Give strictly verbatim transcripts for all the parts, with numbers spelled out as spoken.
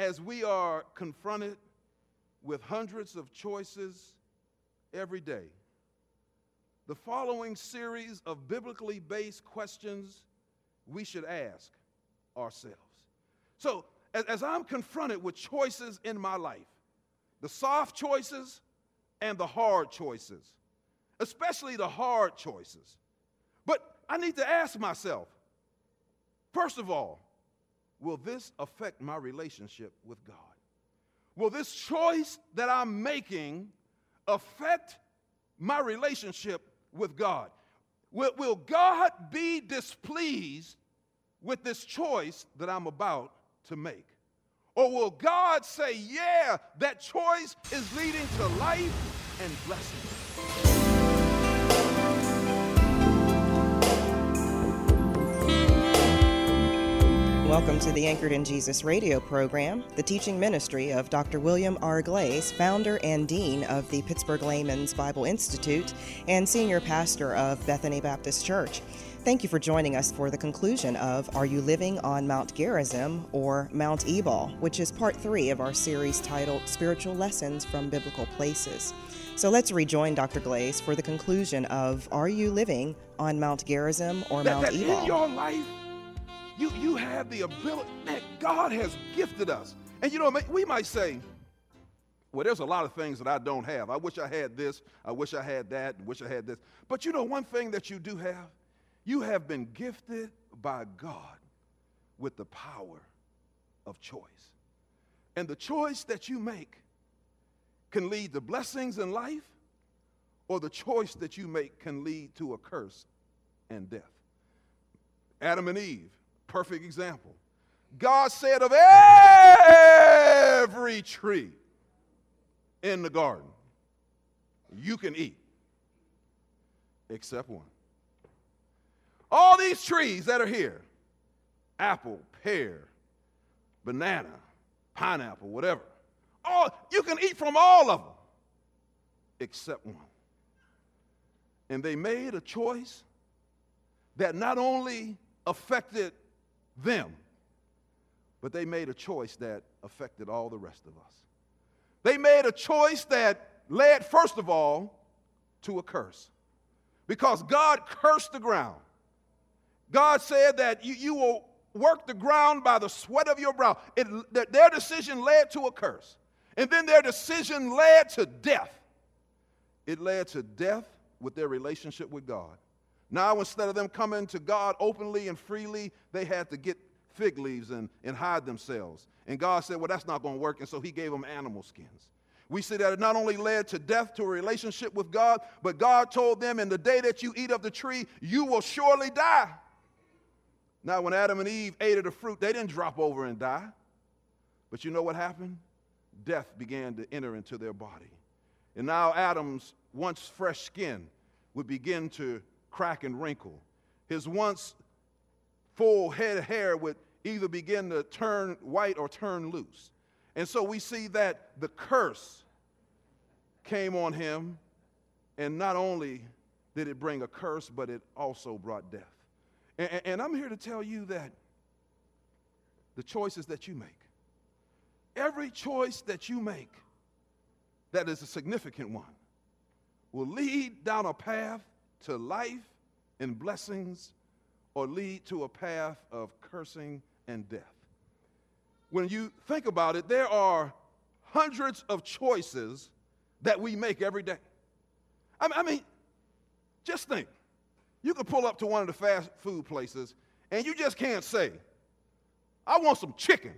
as we are confronted with hundreds of choices every day, the following series of biblically based questions we should ask ourselves. So, as, as I'm confronted with choices in my life, the soft choices and the hard choices, especially the hard choices, but I need to ask myself, first of all, will this affect my relationship with God? Will this choice that I'm making affect my relationship with God? Will, will God be displeased with this choice that I'm about to make? Or will God say, yeah, that choice is leading to life and blessing? Welcome to the Anchored in Jesus radio program, the teaching ministry of Doctor William R. Glaze, founder and dean of the Pittsburgh Layman's Bible Institute and senior pastor of Bethany Baptist Church. Thank you for joining us for the conclusion of Are You Living on Mount Gerizim or Mount Ebal, which is part three of our series titled Spiritual Lessons from Biblical Places. So let's rejoin Doctor Glaze for the conclusion of Are You Living on Mount Gerizim or that, Mount that Ebal? In your life, You, you have the ability, man, God has gifted us. And you know, we might say, well, there's a lot of things that I don't have. I wish I had this, I wish I had that, I wish I had this. But you know one thing that you do have? You have been gifted by God with the power of choice. And the choice that you make can lead to blessings in life, or the choice that you make can lead to a curse and death. Adam and Eve. Perfect example. God said of every tree in the garden, you can eat, except one. All these trees that are here, apple, pear, banana, pineapple, whatever, all, you can eat from all of them, except one. And they made a choice that not only affected them, but they made a choice that affected all the rest of us. They made a choice that led, first of all, to a curse. Because God cursed the ground. God said that you, you will work the ground by the sweat of your brow. It, that their decision led to a curse. And then their decision led to death. It led to death with their relationship with God. Now, instead of them coming to God openly and freely, they had to get fig leaves and, and hide themselves. And God said, well, that's not going to work, and so he gave them animal skins. We see that it not only led to death, to a relationship with God, but God told them, in the day that you eat of the tree, you will surely die. Now, when Adam and Eve ate of the fruit, they didn't drop over and die. But you know what happened? Death began to enter into their body. And now Adam's once fresh skin would begin to crack and wrinkle. His once full head of hair would either begin to turn white or turn loose. And so we see that the curse came on him, and not only did it bring a curse, but it also brought death. And, and I'm here to tell you that the choices that you make, every choice that you make that is a significant one, will lead down a path to life and blessings, or lead to a path of cursing and death. When you think about it, there are hundreds of choices that we make every day. I mean, just think. You could pull up to one of the fast food places, and you just can't say, I want some chicken.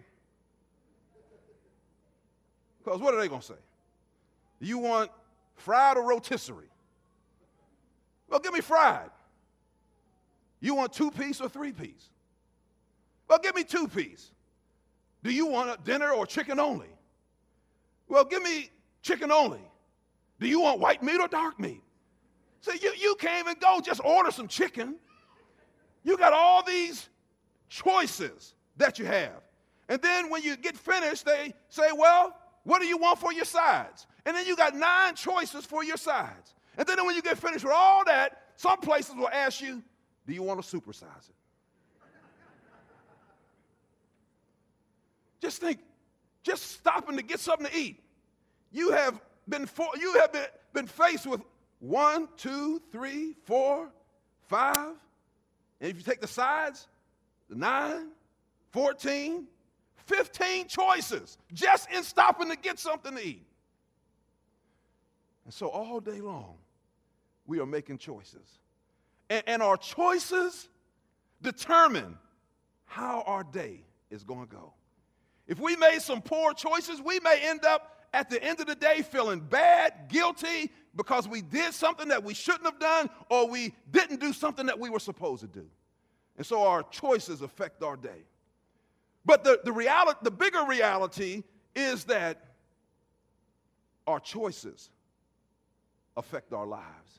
Because what are they going to say? Do you want fried or rotisserie? Well, give me fried. You want two-piece or three-piece? Well, give me two-piece. Do you want a dinner or chicken only? Well, give me chicken only. Do you want white meat or dark meat? So you, you can't even go just order some chicken. You got all these choices that you have. And then when you get finished, they say, well, what do you want for your sides? And then you got nine choices for your sides. And then when you get finished with all that, some places will ask you, do you want to supersize it? Just think, just stopping to get something to eat, you have been for, you have been, been faced with one, two, three, four, five, and if you take the sides, nine, fourteen, fifteen choices just in stopping to get something to eat. And so all day long, we are making choices. And, and our choices determine how our day is going to go. If we made some poor choices, we may end up at the end of the day feeling bad, guilty, because we did something that we shouldn't have done, or we didn't do something that we were supposed to do. And so our choices affect our day. But the, the reality, the bigger reality is that our choices affect our lives.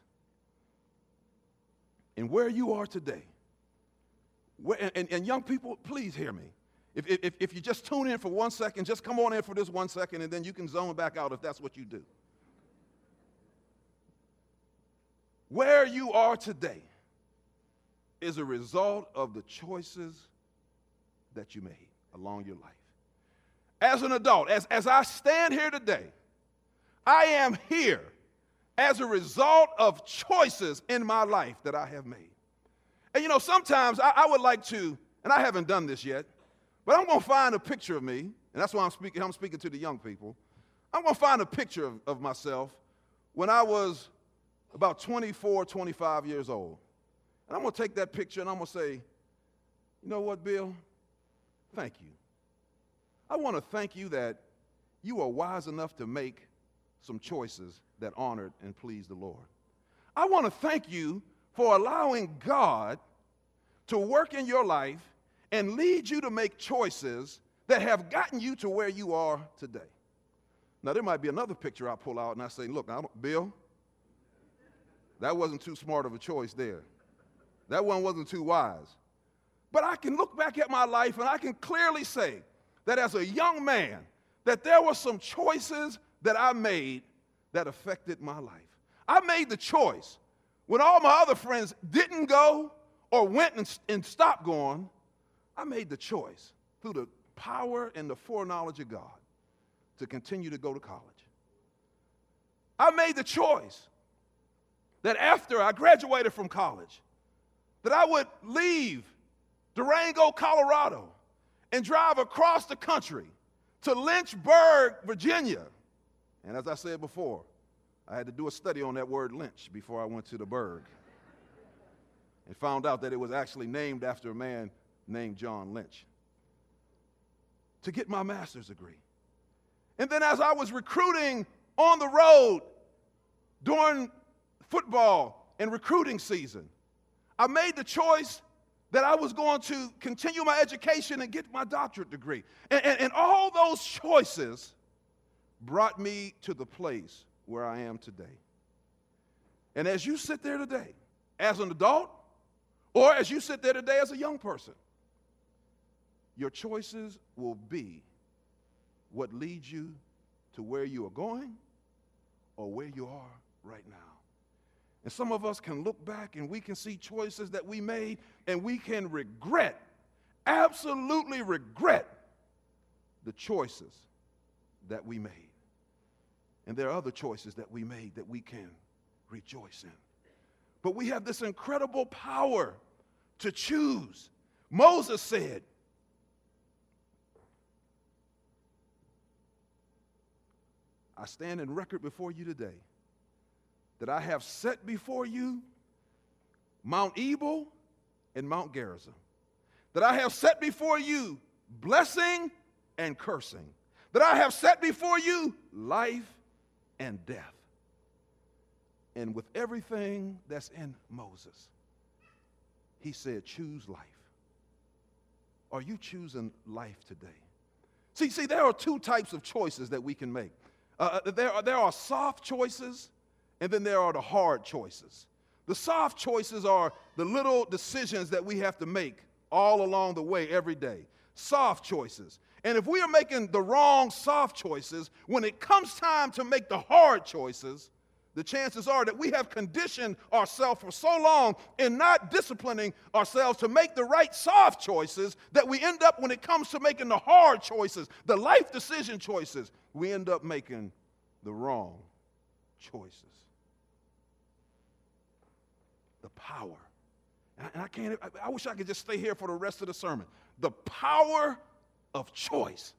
And where you are today, where, and, and young people, please hear me. If, if, if you just tune in for one second, just come on in for this one second, and then you can zone back out if that's what you do. Where you are today is a result of the choices that you made along your life. As an adult, as, as I stand here today, I am here as a result of choices in my life that I have made. And you know, sometimes I, I would like to, and I haven't done this yet, but I'm going to find a picture of me, and that's why I'm speaking, I'm speaking to the young people. I'm going to find a picture of, of myself when I was about twenty-four, twenty-five years old. And I'm going to take that picture and I'm going to say, you know what, Bill? Thank you. I want to thank you that you are wise enough to make some choices that honored and pleased the Lord. I want to thank you for allowing God to work in your life and lead you to make choices that have gotten you to where you are today. Now, there might be another picture I pull out and I say, look, I don't, Bill, that wasn't too smart of a choice there. That one wasn't too wise. But I can look back at my life and I can clearly say that as a young man, that there were some choices that I made that affected my life. I made the choice when all my other friends didn't go or went and, and stopped going. I made the choice through the power and the foreknowledge of God to continue to go to college. I made the choice that after I graduated from college, that I would leave Durango, Colorado, and drive across the country to Lynchburg, Virginia. And as I said before, I had to do a study on that word lynch before I went to the burg and found out that it was actually named after a man named John Lynch, to get my master's degree. And then as I was recruiting on the road during football and recruiting season, I made the choice that I was going to continue my education and get my doctorate degree. And, and, and all those choices brought me to the place where I am today. And as you sit there today, as an adult, or as you sit there today as a young person, your choices will be what leads you to where you are going or where you are right now. And some of us can look back and we can see choices that we made and we can regret, absolutely regret the choices that we made. And there are other choices that we made that we can rejoice in. But we have this incredible power to choose. Moses said, I stand in record before you today that I have set before you Mount Ebal and Mount Gerizim, that I have set before you blessing and cursing, that I have set before you life and death. And with everything that's in Moses, he said, choose life. Are you choosing life today? See, see, there are two types of choices that we can make. Uh, there, are, there are soft choices, and then there are the hard choices. The soft choices are the little decisions that we have to make all along the way every day. Soft choices. And if we are making the wrong soft choices, when it comes time to make the hard choices, the chances are that we have conditioned ourselves for so long in not disciplining ourselves to make the right soft choices that we end up, when it comes to making the hard choices, the life decision choices, we end up making the wrong choices. The power. And I, and I can't, I, I wish I could just stay here for the rest of the sermon. The power of choice.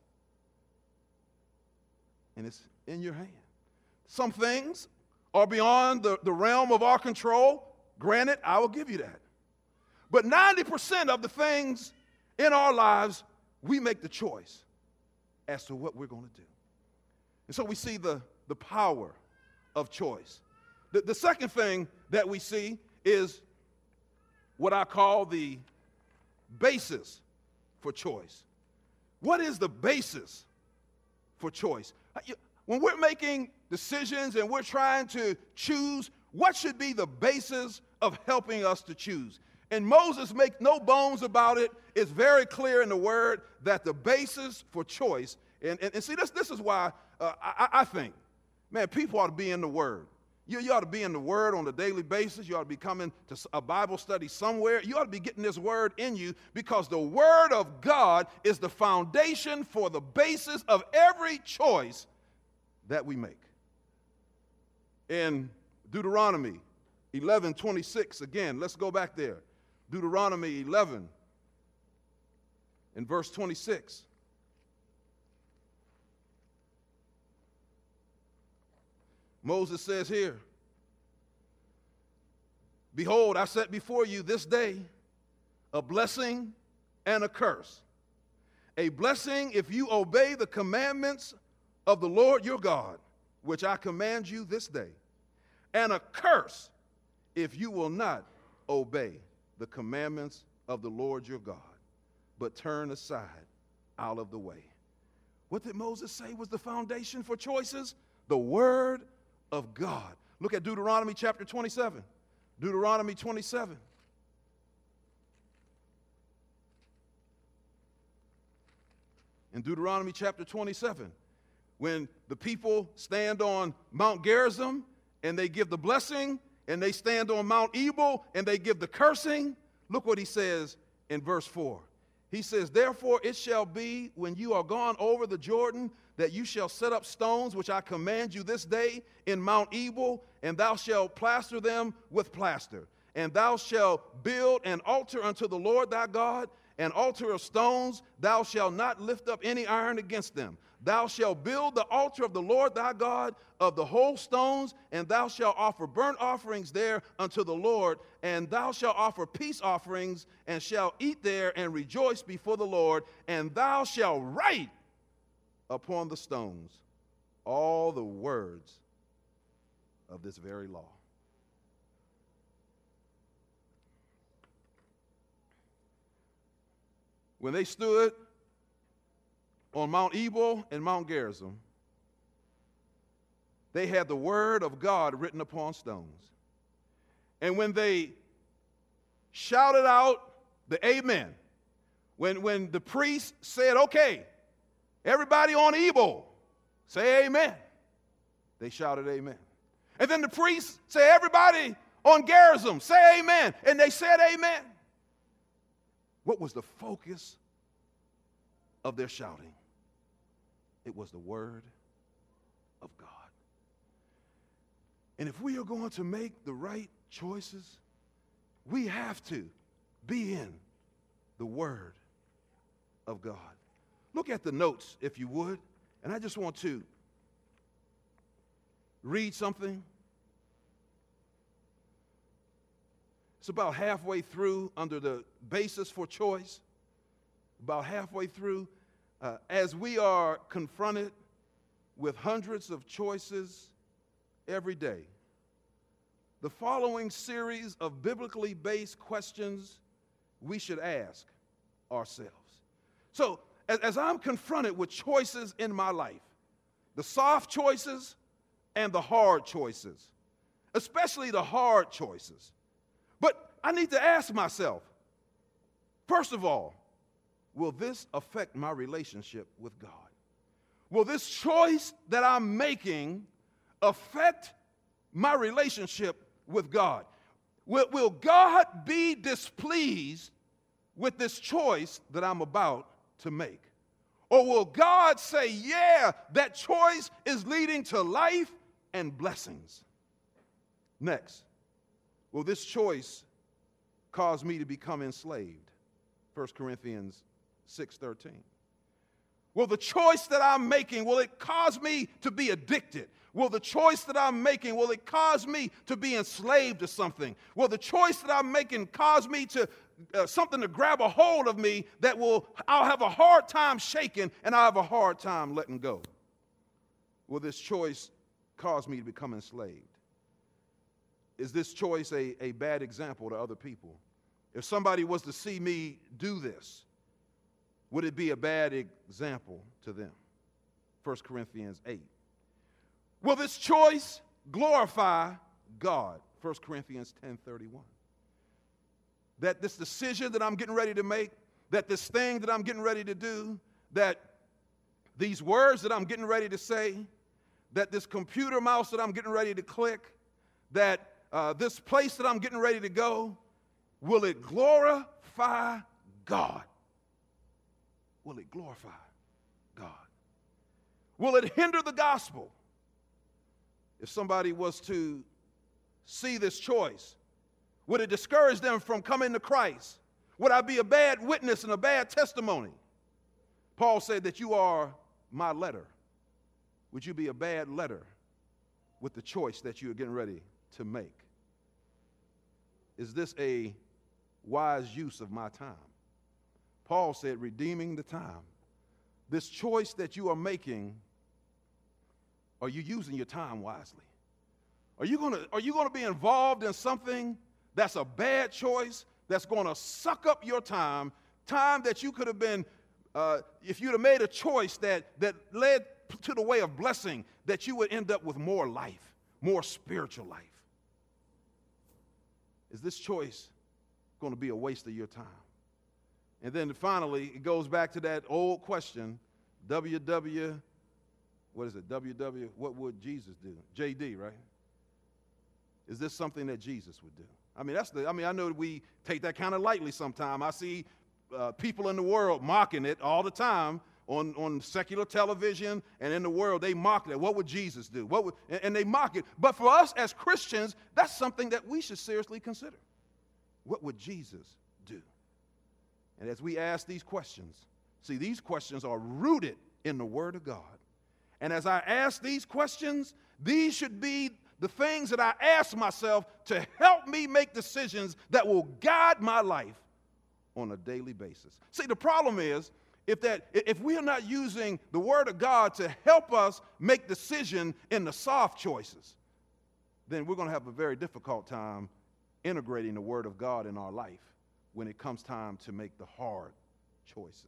And it's in your hand. Some things are beyond the, the realm of our control. Granted, I will give you that. But ninety percent of the things in our lives, we make the choice as to what we're going to do. And so we see the, the power of choice. The, the second thing that we see is what I call the basis for choice. What is the basis for choice? When we're making decisions and we're trying to choose, what should be the basis of helping us to choose? And Moses makes no bones about it. It's very clear in the word that the basis for choice, and, and, and see, this, this is why uh, I, I think, man, people ought to be in the word. You, you ought to be in the word on a daily basis. You ought to be coming to a Bible study somewhere. You ought to be getting this word in you, because the word of God is the foundation for the basis of every choice that we make. In Deuteronomy eleven twenty-six, again, let's go back there. Deuteronomy eleven in verse twenty-six. Moses says here, "Behold, I set before you this day a blessing and a curse. A blessing if you obey the commandments of the Lord your God, which I command you this day, and a curse if you will not obey the commandments of the Lord your God, but turn aside out of the way." What did Moses say was the foundation for choices? The word of God. Look at Deuteronomy chapter twenty-seven. Deuteronomy twenty-seven. In Deuteronomy chapter twenty-seven, when the people stand on Mount Gerizim and they give the blessing, and they stand on Mount Ebal and they give the cursing, look what he says in verse four. He says, "Therefore it shall be, when you are gone over the Jordan, that you shall set up stones which I command you this day in Mount Ebal, and thou shalt plaster them with plaster. And thou shalt build an altar unto the Lord thy God, an altar of stones. Thou shalt not lift up any iron against them. Thou shalt build the altar of the Lord thy God of the whole stones, and thou shalt offer burnt offerings there unto the Lord, and thou shalt offer peace offerings, and shalt eat there and rejoice before the Lord, and thou shalt write upon the stones all the words of this very law." When they stood on Mount Ebal and Mount Gerizim, they had the word of God written upon stones. And when they shouted out the amen, when, when the priest said, "Okay, everybody on Ebal, say amen," they shouted amen. And then the priest said, "Everybody on Gerizim, say amen," and they said amen. What was the focus of their shouting? It was the word of God. And if we are going to make the right choices, we have to be in the word of God. Look at the notes, if you would, and I just want to read something. It's about halfway through under the basis for choice, about halfway through. Uh, as we are confronted with hundreds of choices every day, the following series of biblically based questions we should ask ourselves. So, as, as I'm confronted with choices in my life, the soft choices and the hard choices, especially the hard choices, but I need to ask myself, first of all, will this affect my relationship with God? Will this choice that I'm making affect my relationship with God? Will, will God be displeased with this choice that I'm about to make? Or will God say, yeah, that choice is leading to life and blessings? Next, will this choice cause me to become enslaved? First Corinthians six thirteen. Will the choice that I'm making, will it cause me to be addicted? Will the choice that I'm making, will it cause me to be enslaved to something? Will the choice that I'm making cause me to, uh, something to grab a hold of me that will, I'll have a hard time shaking and I'll have a hard time letting go? Will this choice cause me to become enslaved? Is this choice a, a bad example to other people? If somebody was to see me do this, would it be a bad example to them? First Corinthians eight. Will this choice glorify God? First Corinthians ten thirty-one. That this decision that I'm getting ready to make, that this thing that I'm getting ready to do, that these words that I'm getting ready to say, that this computer mouse that I'm getting ready to click, that uh, this place that I'm getting ready to go, will it glorify God? Will it glorify God? Will it hinder the gospel? If somebody was to see this choice, would it discourage them from coming to Christ? Would I be a bad witness and a bad testimony? Paul said that you are my letter. Would you be a bad letter with the choice that you are getting ready to make? Is this a wise use of my time? Paul said, redeeming the time. This choice that you are making, are you using your time wisely? Are you gonna, are you gonna be involved in something that's a bad choice, that's gonna suck up your time, time that you could have been, uh, if you'd have made a choice that, that led to the way of blessing, that you would end up with more life, more spiritual life? Is this choice gonna be a waste of your time? And then finally, it goes back to that old question, W W, what is it, W W, what would Jesus do? J D, right? Is this something that Jesus would do? I mean, that's the, I mean, I know that we take that kind of lightly sometimes. I see uh, people in the world mocking it all the time on, on secular television and in the world. They mock it. What would Jesus do? What would, and, and they mock it. But for us as Christians, that's something that we should seriously consider. What would Jesus do? And as we ask these questions, see, these questions are rooted in the Word of God. And as I ask these questions, these should be the things that I ask myself to help me make decisions that will guide my life on a daily basis. See, the problem is, if that if we are not using the Word of God to help us make decisions in the soft choices, then we're going to have a very difficult time integrating the Word of God in our life when it comes time to make the hard choices.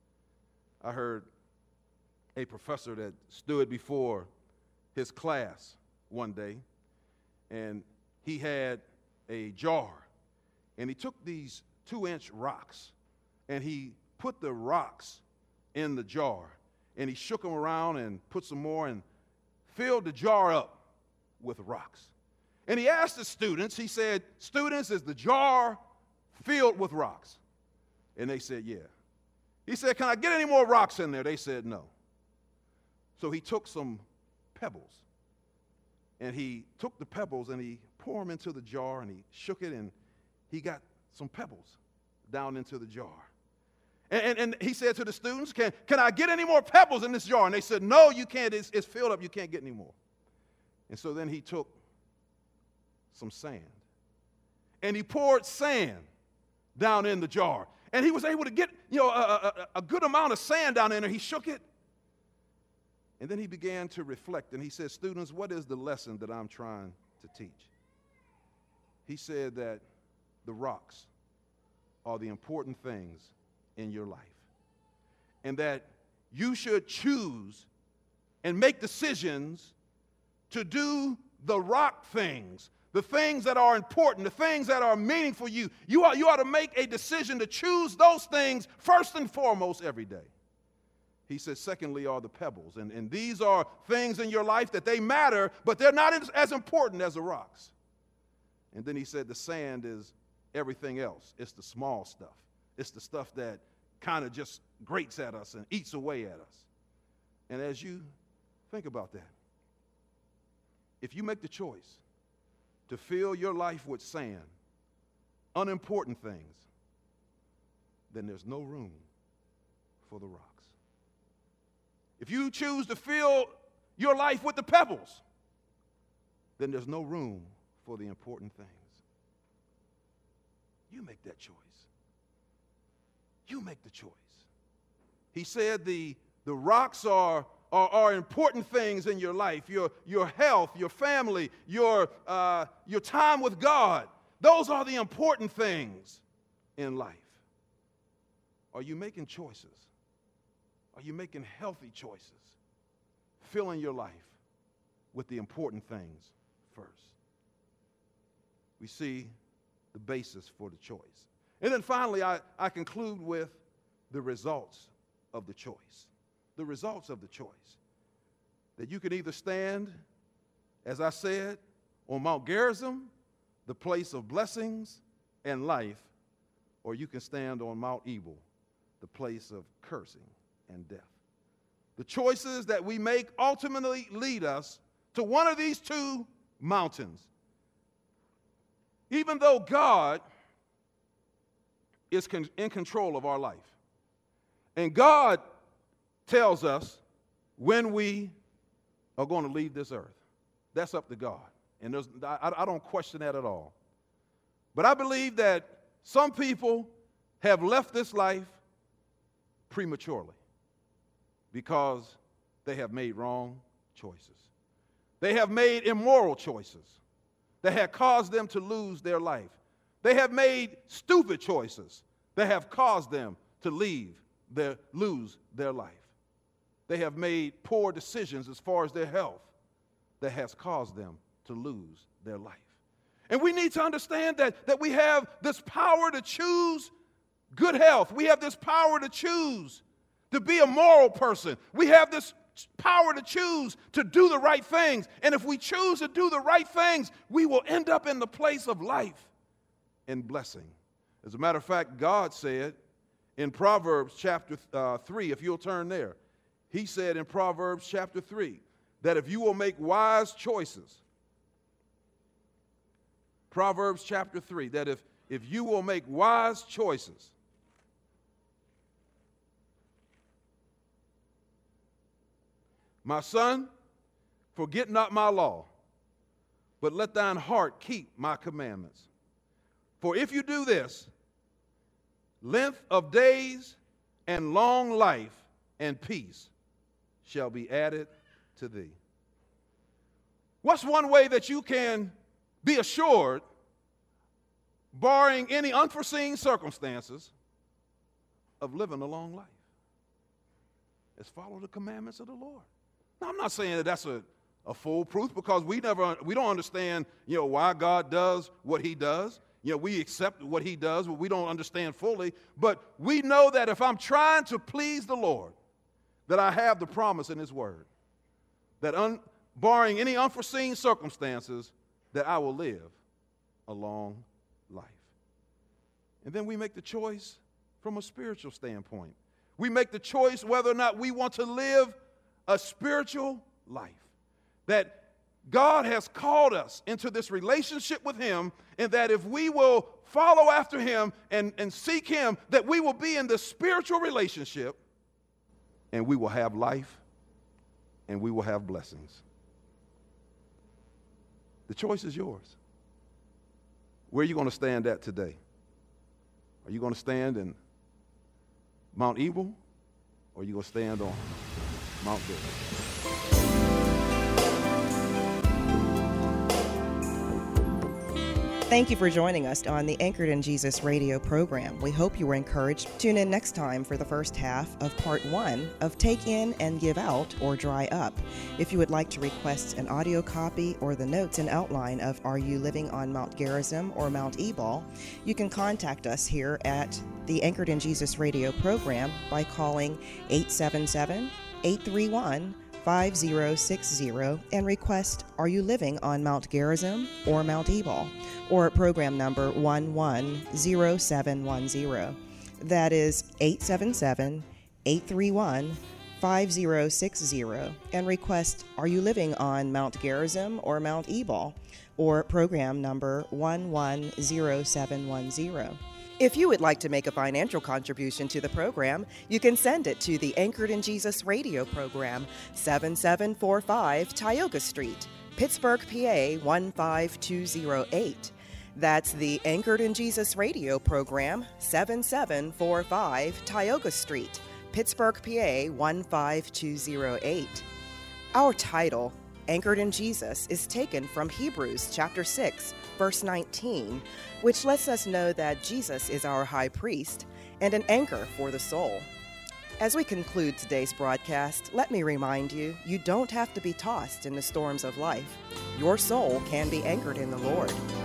I heard a professor that stood before his class one day, and he had a jar, and he took these two-inch rocks, and he put the rocks in the jar, and he shook them around and put some more and filled the jar up with rocks. And he asked the students, he said, students, is the jar filled with rocks? And they said, yeah. He said, can I get any more rocks in there? They said, no. So he took some pebbles, and he took the pebbles and he poured them into the jar, and he shook it, and he got some pebbles down into the jar. And, and, and he said to the students, can, can I get any more pebbles in this jar? And they said, no, you can't. It's, it's filled up. You can't get any more. And so then he took some sand, and he poured sand down in the jar. And he was able to get, you know, a, a, a good amount of sand down in there. He shook it. And then he began to reflect, and he said, students, what is the lesson that I'm trying to teach? He said that the rocks are the important things in your life, and that you should choose and make decisions to do the rock things, the things that are important, the things that are meaningful to you. You ought, you ought to make a decision to choose those things first and foremost every day. He said, secondly, are the pebbles. And, and these are things in your life that they matter, but they're not as, as important as the rocks. And then he said the sand is everything else. It's the small stuff. It's the stuff that kind of just grates at us and eats away at us. And as you think about that, if you make the choice to fill your life with sand, unimportant things, then there's no room for the rocks. If you choose to fill your life with the pebbles, then there's no room for the important things. You make that choice. You make the choice. He said the, the rocks are, are, are important things in your life, your, your health, your family, your, uh, your time with God. Those are the important things in life. Are you making choices? Are you making healthy choices? Filling your life with the important things first. We see the basis for the choice. And then finally, I, I conclude with the results of the choice. The results of the choice. That you can either stand, as I said, on Mount Gerizim, the place of blessings and life, or you can stand on Mount Ebal, the place of cursing and death. The choices that we make ultimately lead us to one of these two mountains. Even though God is con- in control of our life, and God tells us when we are going to leave this earth, that's up to God. And there's, I, I don't question that at all. But I believe that some people have left this life prematurely because they have made wrong choices. They have made immoral choices that have caused them to lose their life. They have made stupid choices that have caused them to leave their, lose their life. They have made poor decisions as far as their health that has caused them to lose their life. And we need to understand that, that we have this power to choose good health. We have this power to choose to be a moral person. We have this power to choose to do the right things. And if we choose to do the right things, we will end up in the place of life and blessing. As a matter of fact, God said in Proverbs chapter uh, three, if you'll turn there, he said in Proverbs chapter three, that if you will make wise choices, Proverbs chapter three, that if, if you will make wise choices, my son, forget not my law, but let thine heart keep my commandments. For if you do this, length of days and long life and peace shall be added to thee. What's one way that you can be assured, barring any unforeseen circumstances, of living a long life? It's follow the commandments of the Lord. Now, I'm not saying that that's a, a foolproof, because we never we don't understand, you know, why God does what he does. You know, we accept what he does, but we don't understand fully. But we know that if I'm trying to please the Lord, that I have the promise in his word, that un, barring any unforeseen circumstances, that I will live a long life. And then we make the choice from a spiritual standpoint. We make the choice whether or not we want to live a spiritual life. That God has called us into this relationship with him, and that if we will follow after him and, and seek him, that we will be in this spiritual relationship, and we will have life, and we will have blessings. The choice is yours. Where are you going to stand at today? Are you going to stand in Mount Ebal, or are you going to stand on Mount Gerizim? Thank you for joining us on the Anchored in Jesus radio program. We hope you were encouraged. Tune in next time for the first half of part one of Take In and Give Out or Dry Up. If you would like to request an audio copy or the notes and outline of Are You Living on Mount Gerizim or Mount Ebal, you can contact us here at the Anchored in Jesus radio program by calling eight seven seven, eight three one, five zero six zero and request Are You Living on Mount Gerizim or Mount Ebal, or program number one one zero seven one zero. That is eight seven seven, eight three one, five zero six zero and request Are You Living on Mount Gerizim or Mount Ebal, or program number one one zero seven one zero. If you would like to make a financial contribution to the program, you can send it to the Anchored in Jesus radio program, seven seven four five Tioga Street, Pittsburgh, P A one five two zero eight. That's the Anchored in Jesus radio program, seven seven four five Tioga Street, Pittsburgh, P A one five two zero eight. Our title, Anchored in Jesus, is taken from Hebrews chapter six, verse nineteen, which lets us know that Jesus is our high priest and an anchor for the soul. As we conclude today's broadcast, let me remind you, you don't have to be tossed in the storms of life. Your soul can be anchored in the Lord.